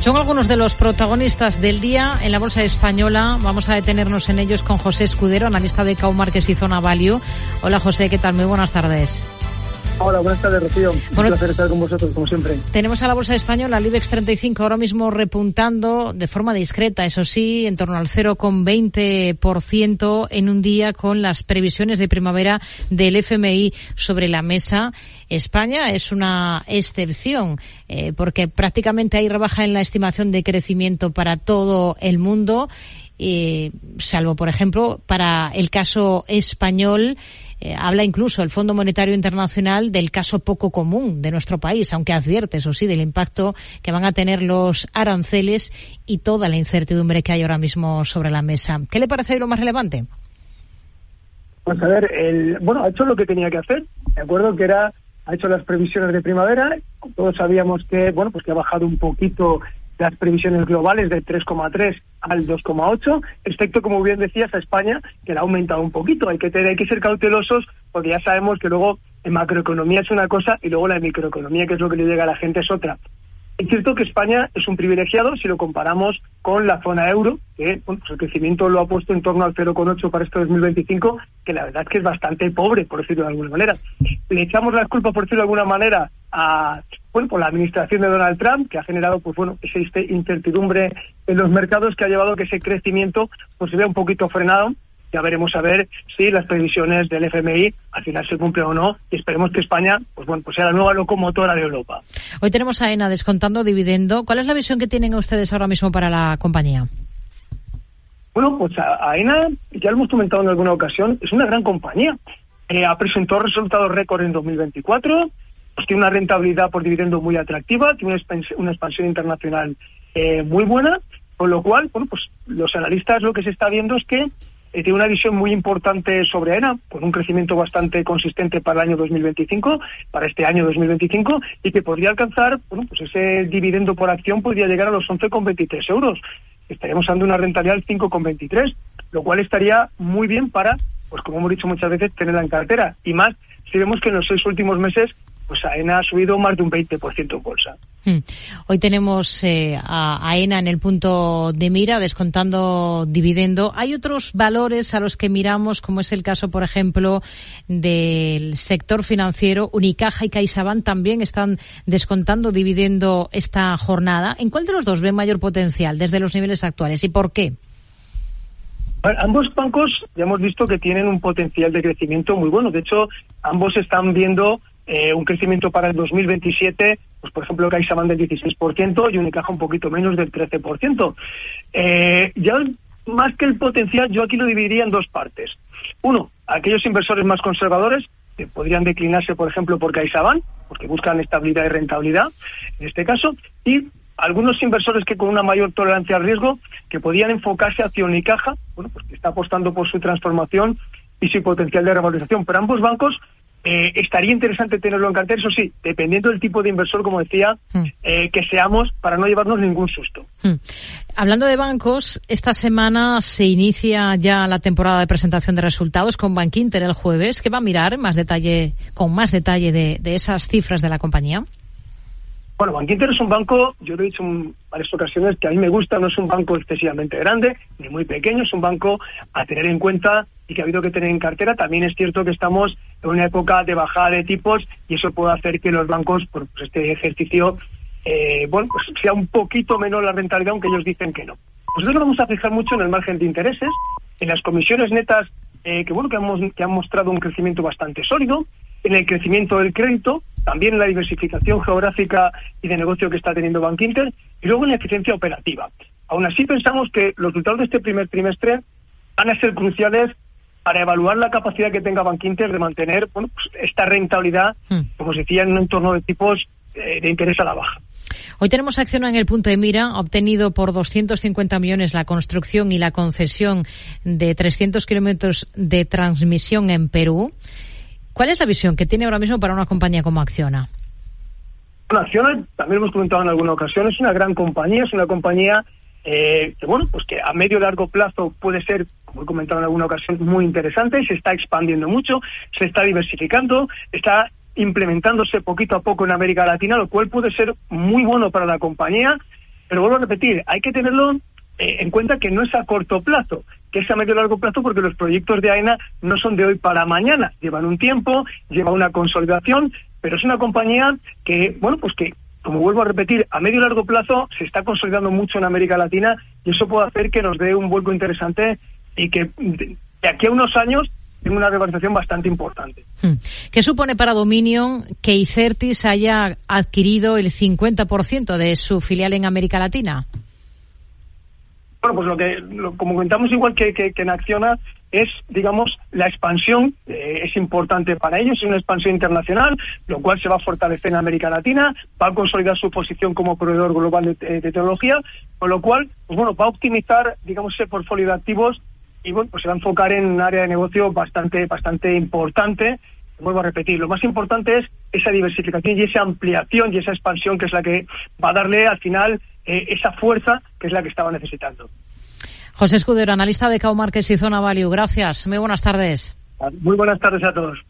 Son algunos de los protagonistas del día en la bolsa española. Vamos a detenernos en ellos con José Escudero, analista de Cow Markets y Zona Value. Hola José, ¿qué tal? Muy buenas tardes. Hola, buenas tardes, Rocío. Un placer estar con vosotros, como siempre. Tenemos a la bolsa española, el IBEX 35, ahora mismo repuntando de forma discreta, eso sí, en torno al 0,20% en un día con las previsiones de primavera del FMI sobre la mesa. España es una excepción, porque prácticamente hay rebaja en la estimación de crecimiento para todo el mundo, salvo, por ejemplo, para el caso español. Habla incluso el Fondo Monetario Internacional del caso poco común de nuestro país, aunque advierte, eso sí, del impacto que van a tener los aranceles y toda la incertidumbre que hay ahora mismo sobre la mesa. ¿Qué le parece lo más relevante? Pues a ver, ha hecho lo que tenía que hacer. De acuerdo que ha hecho las previsiones de primavera. Todos sabíamos que, que ha bajado un poquito las previsiones globales del 3,3 al 2,8, excepto, como bien decías, a España, que la ha aumentado un poquito. Hay que ser cautelosos, porque ya sabemos que luego en macroeconomía es una cosa y luego la microeconomía, que es lo que le llega a la gente, es otra. Es cierto que España es un privilegiado si lo comparamos con la zona euro, que el crecimiento lo ha puesto en torno al 0,8 para este 2025, que la verdad es que es bastante pobre, por decirlo de alguna manera. Le echamos las culpas, por decirlo de alguna manera, por la administración de Donald Trump, que ha generado esa incertidumbre en los mercados, que ha llevado a que ese crecimiento se vea un poquito frenado. Ya veremos a ver si las previsiones del FMI al final se cumplen o no, y esperemos que España sea la nueva locomotora de Europa. Hoy tenemos a AENA descontando dividendo. ¿Cuál es la visión que tienen ustedes ahora mismo para la compañía? AENA, ya lo hemos comentado en alguna ocasión, es una gran compañía. Ha presentado resultados récord en 2024, tiene una rentabilidad por dividendo muy atractiva, tiene una expansión internacional muy buena, con lo cual, los analistas lo que se está viendo es que tiene una visión muy importante sobre AENA, con un crecimiento bastante consistente para el año 2025, para este año 2025, y que podría alcanzar, ese dividendo por acción podría llegar a los 11,23 euros. Estaríamos dando una rentabilidad del 5,23, lo cual estaría muy bien para, como hemos dicho muchas veces, tenerla en cartera. Y más, si vemos que en los 6 últimos meses, AENA ha subido más de un 20% en bolsa. Hoy tenemos a AENA en el punto de mira, descontando dividendo. Hay otros valores a los que miramos, como es el caso, por ejemplo, del sector financiero. Unicaja y CaixaBank también están descontando dividendo esta jornada. ¿En cuál de los dos ven mayor potencial desde los niveles actuales y por qué? Ambos bancos ya hemos visto que tienen un potencial de crecimiento muy bueno. De hecho, ambos están viendo un crecimiento para el 2027, por ejemplo, CaixaBank del 16% y Unicaja un poquito menos del 13%. Ya más que el potencial, yo aquí lo dividiría en dos partes. Uno, aquellos inversores más conservadores que podrían declinarse, por ejemplo, por CaixaBank, porque buscan estabilidad y rentabilidad, en este caso, y algunos inversores que con una mayor tolerancia al riesgo, que podían enfocarse hacia Unicaja, que está apostando por su transformación y su potencial de revalorización. Pero ambos bancos estaría interesante tenerlo en cartera, eso sí, dependiendo del tipo de inversor, como decía, que seamos, para no llevarnos ningún susto. Hablando de bancos, esta semana se inicia ya la temporada de presentación de resultados con Bankinter el jueves. ¿Qué va a mirar con más detalle de esas cifras de la compañía? Bankinter es un banco, yo lo he dicho en varias ocasiones, que a mí me gusta. No es un banco excesivamente grande, ni muy pequeño, es un banco a tener en cuenta y que ha habido que tener en cartera. También es cierto que estamos en una época de bajada de tipos y eso puede hacer que los bancos, este ejercicio, sea un poquito menor la rentabilidad, aunque ellos dicen que no. Nosotros nos vamos a fijar mucho en el margen de intereses, en las comisiones netas, que han mostrado un crecimiento bastante sólido, en el crecimiento del crédito, también en la diversificación geográfica y de negocio que está teniendo Bankinter, y luego en la eficiencia operativa. Aún así, pensamos que los resultados de este primer trimestre van a ser cruciales para evaluar la capacidad que tenga Bankinter de mantener esta rentabilidad, como se decía, en un entorno de tipos de interés a la baja. Hoy tenemos Acciona en el punto de mira, ha obtenido por 250 millones la construcción y la concesión de 300 kilómetros de transmisión en Perú. ¿Cuál es la visión que tiene ahora mismo para una compañía como Acciona? Acciona, también hemos comentado en alguna ocasión, es una gran compañía, es una compañía que a medio y largo plazo puede ser, como he comentado en alguna ocasión, muy interesante. Se está expandiendo mucho, se está diversificando, está implementándose poquito a poco en América Latina, lo cual puede ser muy bueno para la compañía. Pero vuelvo a repetir, hay que tenerlo en cuenta que no es a corto plazo, que es a medio y largo plazo, porque los proyectos de AENA no son de hoy para mañana, llevan un tiempo, lleva una consolidación, pero es una compañía que, bueno, pues que, como vuelvo a repetir, a medio y largo plazo se está consolidando mucho en América Latina, y eso puede hacer que nos dé un vuelco interesante y que de aquí a unos años tenga una revalorización bastante importante. ¿Qué supone para Dominion que Icertis haya adquirido el 50% de su filial en América Latina? Bueno, pues como comentamos, igual que en Acciona, es, digamos, la expansión es importante para ellos, es una expansión internacional, lo cual se va a fortalecer en América Latina, va a consolidar su posición como proveedor global de tecnología, con lo cual, pues bueno, va a optimizar, digamos, ese portfolio de activos y, bueno, pues se va a enfocar en un área de negocio bastante importante. Vuelvo a repetir, lo más importante es esa diversificación y esa ampliación y esa expansión, que es la que va a darle al final esa fuerza que es la que estaba necesitando. José Escudero, analista de Cow Markets y Zona Value. Gracias. Muy buenas tardes. Muy buenas tardes a todos.